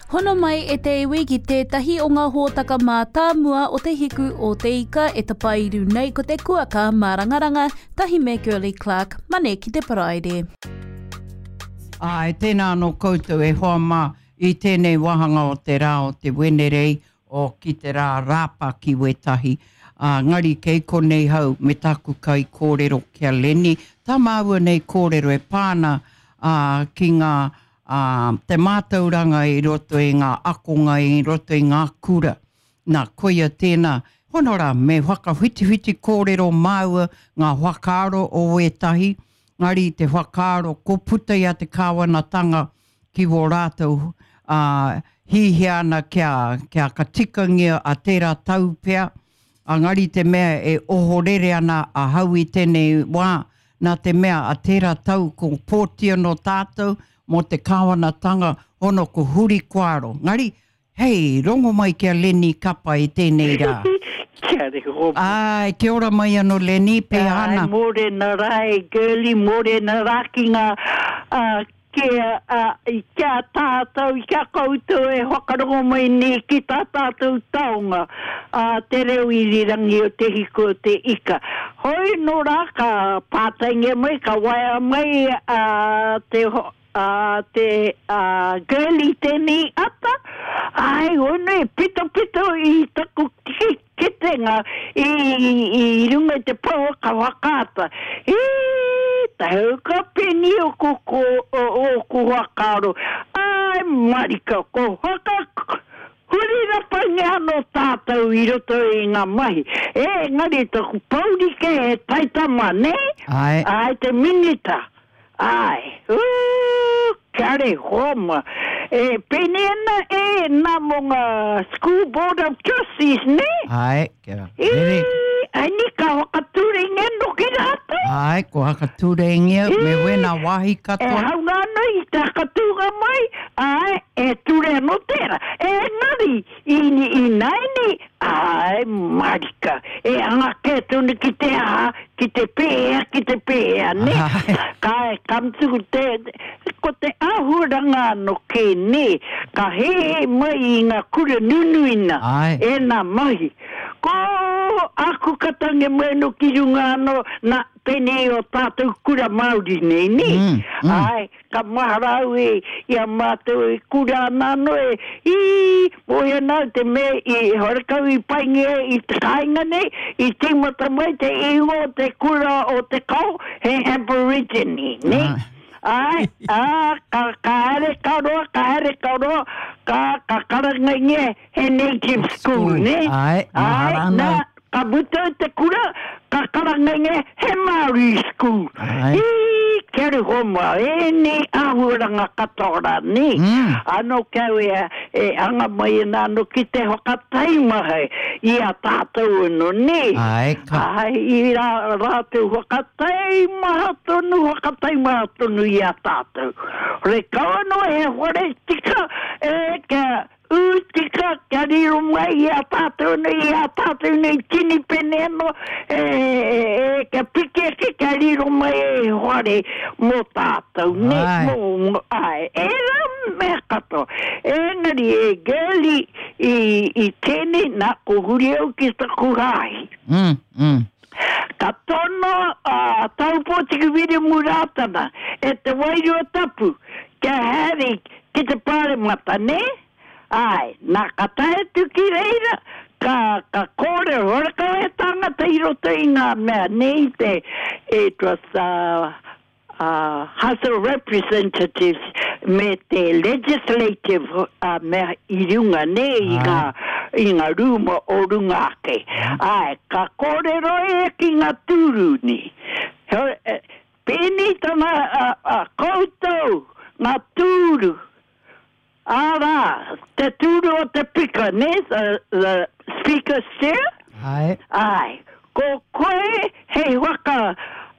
Hono mai e te iwi ki tētahi o ngā hōtaka mā tāmua o te hiku o te ika e tapairu nei ko te kuaka mā rangaranga tahi me Girly Clark, mane ki te paraire. Tēnā no koutou e hoa mā i tēnei wahanga o te rā o te wenerei o ki te rā rāpa ki wetahi. Ngari kei konei hau me taku kai kōrero kia leni. Tā māua nei kōrero e pāna ki ngā te mātauranga i roto i ngā akonga i roto i ngā kura. Nā koia tēnā honora me whakawhiti kōrero māua ngā whakaaro o wetahi. Ngari te whakaaro ko puta ia te kāwanatanga ki wō rātou hihi ana kia katikangia a tērā tau pea. Ngari te mea e ohorere ana a hau i tēnei wā nā te mea a tērā tau ko pōtia no tātou mo te kāwanatanga hono ko huri koaro. Ngari, hei, rongo mai kia Leni kapa i tēnei rā. Kia re hopo. Kia ora mai anō Leni, pe ana. More na rai, Girly, more na rā ki ngā kia tātou, kia koutou e whakarongo mai ni ki tā tātou taonga. Te reo i rirangi o te hiko o te ika. Hoi no rā ka pātaingia mai, ka waia mai te Girly tēnei ata. Ono e pito i taku kitenga i runga te pau ka wakata. Tahau ka peni o ko wakaro. Marika, ko waka hurira pange ano tātou i roto i ngā mahi. Ngari taku pauri ke e taitama, ne? Te minita. Kare homa. Pene ana nā monga School Board of Trustees, ne? Kia. Ni ka whakaturengia no ki rātou. Ko whakaturengia, me wena wahi katoa. Haunga ana i tā katunga mai, e ture anō tēra. Ngari, i naini, marika. Anga ke tunu ki te aha, ki te pēa, ne? Ka kamtuku ko te ahuranga no ke ne, ka he mai i ngā kura nunuina, nā mahi. Ko aku katange mai no ki runga no na pene o tātou kura Māori nei, ne? Ka maharau ia mātou e kura nano oia nā te me i horekau i paingia i te kāinga nei, i te mata mai te ingo te kura o te kau, he Aborigine, ne? Ka here kauroa, ka karangaingia he native school, ne? Ka buta te kura, ka karangaingia he Māori school. Kia re homa, ne ahuranga katoa, ne? Ano kau anga mai no ki te whakataimahai i a tātou ino, ne? I rātou whakataimaha tonu i a tātou. Re kaua no e hore tika, tika kia riro mai i a tātou nei tini pene no, kia pike kia riro mai e hore mo tātou, ne? Era mea kato. Engari e Girly i tēnei nā ko huri au ki taku hai. Ka tono taupōtiki vire muratana e te wairua tapu kia hari ki te pāremata, ne? Nā ka tae tuki reira ka kore horaka e tangata i roto i ngā mea, ne? It was House of Representatives me te legislative mea i runga, ne? I ngā rūma o runga ake. Ka kōrero e ki ngā tūru ni. Pēni tana koutou ngā tūru. Te tūru o te pika, ne? The speaker's chair? Ko koe hei waka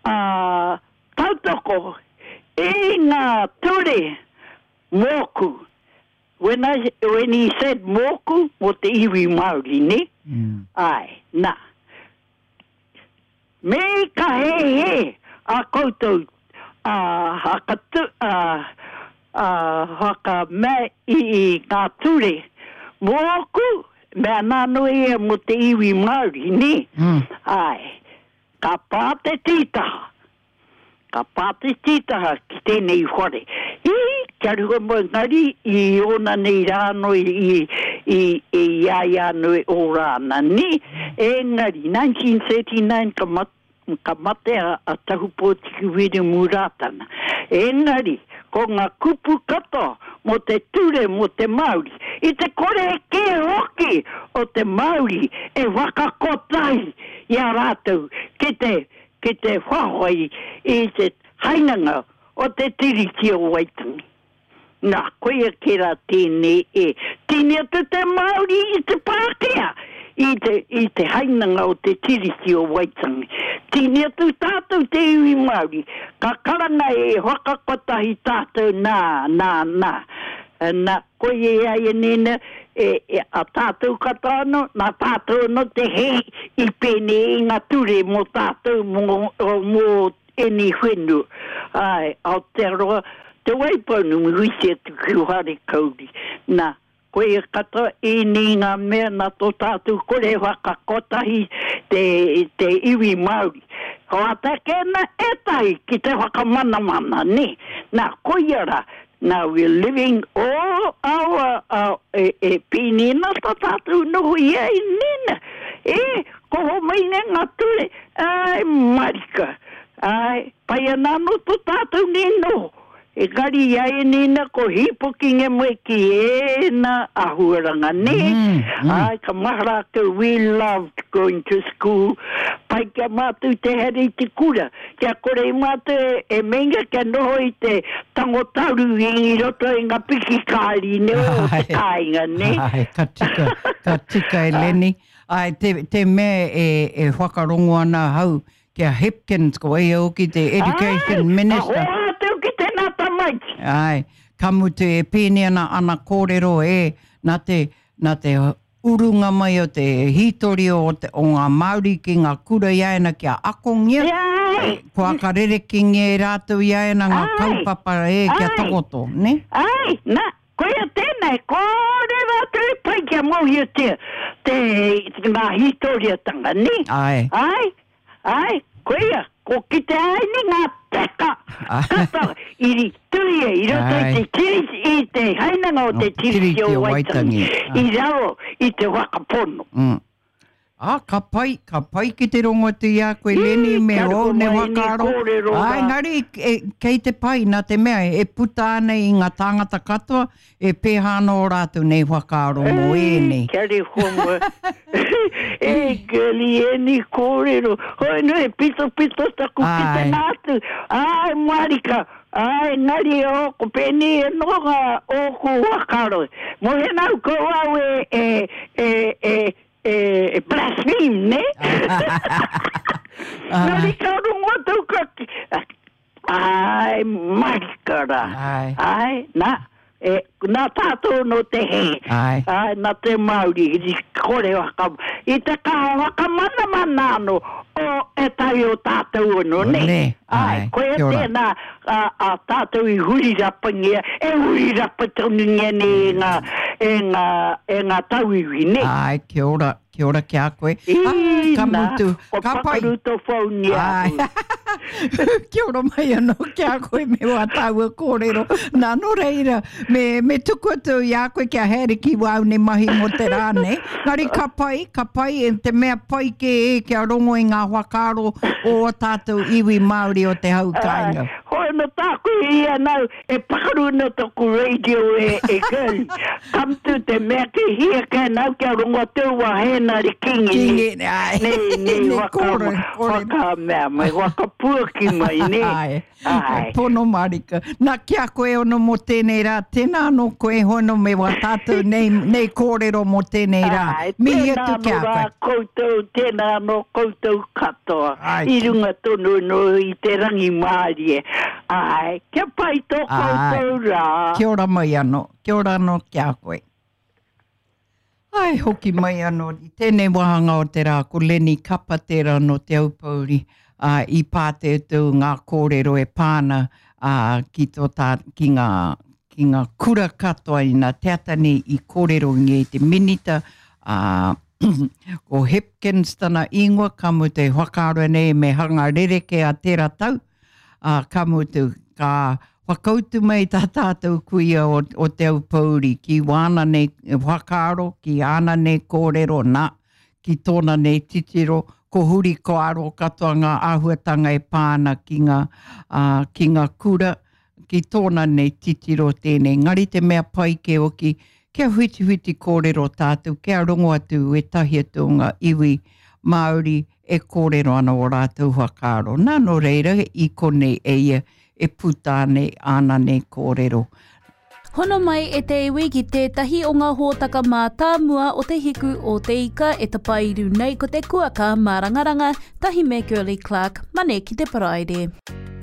tautoko e ngā ture moku. When he said moku, mo te iwi Māori, ne? Nā. Me ka he a koutou haka me I ngā ture. Mōku, mea nāno e mo te iwi Māori, ni? Ai, ka pāte tītaha. Ka pāte tītaha ki tēnei whare. Kia rua mo ngari I ona nei rāno I iaia no e o rāna, ni? E ngari, 1939 ka mate a tahupo tiki wiri mūrātana. E ngari, ko ngā kupu kata mo te ture mo te Māori. I te kore ke hoki o te Māori e wakakotai I a rātou ke te whahoi I te hainanga o te tiriki o Waitangi. Nā, koia kera tēnei e tēnei atu te Māori I te Pākehā. I te hainanga o te tiriki o Waitangi. Tēnei atu tātou te iwi Māori. Ka karanga e whakakotahi tātou nā. Nā, koe e ai nena a tātou katano, nā tātou no te hei I pēne I ngā ture mo tātou mo eni whenu. Ai, Aotearoa, te waipanu huise tu kuhare kauri. Nā, koe kata ni ngā mea nā tō tātou kore whakakotahi te iwi Māori. Ko atake na etai ki te whakamana, ne? Nā, koe ara, now we're living all our pinina ta tātou noho ia I nena. Ko ho mai ngā ture, ai marika. Ai, pai anano tō tātou ne noho. E kari ia nena ko hipoki nge moe ki na ahuaranga, ne? Ai, ka mahara ka we loved going to school. Pai kia mātou te here I te kura. Kia kore mātou e menga kia noho I te tangotaru I roto I ngā piki kāri ne o te kāinga, ne? Ai, ka tika e leni. Ai, te mea e whakarongo ana hau kia Hipkins ko e o ki te Education Minister. Ai, tau ki te nata mai. Ai, kamutu e pēne ana kōrero nā te urunga mai o te hitori o ngā Māori ki ngā kura iaena kia akongia. Ko akarere ki nge rātou iaena ngā kaupapa kia tokoto, ne? Ai, nā, koia tēnei, kore rātou pai kia mohi o te ngā hitori tanga, ne? Ai, koia, ko ki te aini ngā teka. Kata, iri tuie, I roto I te tirisi, I te hainanga o te tirisi o Waitangi. I rao, I te wakapono. Ka pai ki te rongo te ia koe leni me o ne wakaro. Ai, ngari, kei te pai nā te mea, e puta ana I ngā tāngata katoa, e pēhana o rātou nei wakaro mo nei. Kari homo. Gali ni kōrero. Hoi no, e pito taku ki te nātu. Ai, marika. Ai, ngari o ko pēni e noga o ko wakaro. Mo he nau ko au blaspheme, ne? Nari kaurungo tau kaki. Ai, marikara. Ai, nā tātou no te he. Ai, nā te Māori. I kore wakamu. I te kaha wakamana ano o e tai o tātou ono, ne? Ai, koe tēnā a tātou I huri rapangia. E huri rapatauninga ne e ngā tauiwi, ne? Ai, kia ora kia koe. Ka mutu. Ka pai. O pakaruto whauni aku. Kia ora mai anō kia koe me wā tāua kōrero. Nā no reira, me tuku atu I a koe kia here ki wau ne mahi mo te rāne. Ngari ka pai e te mea pai ke kia rongo I ngā wakaro o tātou iwi Māori o te hau kāinga. Hoi no tāku ia nau, e pakaru no toku radio e girl. Come to te mea ke hia ka nau kia rongo tau wa hena ri kingi. Ne waka mea, mai waka puaki mai, ne? Ai, pono marika. Nā kia koe ono mo tēnei rā, tēnā no koe hono me wā tātou nei kōrero mo tēnei rā. Mihi atu kia koe. Tēnā no koutou katoa. I runga tonu no I te rangi Māori. Ai, kia pai tō koutou rā. Kia ora mai anō, kia ora anō kia koe. Ai, hoki mai anō, I tēnei wahanga o te rā, ko Leni Kapatera no te aupauri. I pāte tau ngā kōrero e pāna ki ngā ki ngā kura katoa i ngā te atane i kōrero nge te minita ko Hipkins tana ingoa kamu te whakaaro nei me hanga rereke a tērā tau kamu te ka whakautu mai tā tātou kuia o te au pauri ki wāna nei whakaaro ki ana nei kōrero nā ki tōna nei titiro ko huri ko aro katoa ngā āhuatanga e pāna ki ngā kura ki tōna nei titiro tēnei. Ngari te mea pai ke oki, kia huiti kōrero tātou, kia rongo atu e tahi atu o ngā iwi Māori e kōrero ana o rātou whakaaro. Nā no reira i konei e ia e putāne ana nei kōrero. Hono mai e te iwi ki tētahi o ngā hōtaka mā tāmua o te hiku o te ika e tapairu nei ko te kuaka mā rangaranga, tahi me Curly Clark, mane ki te paraire.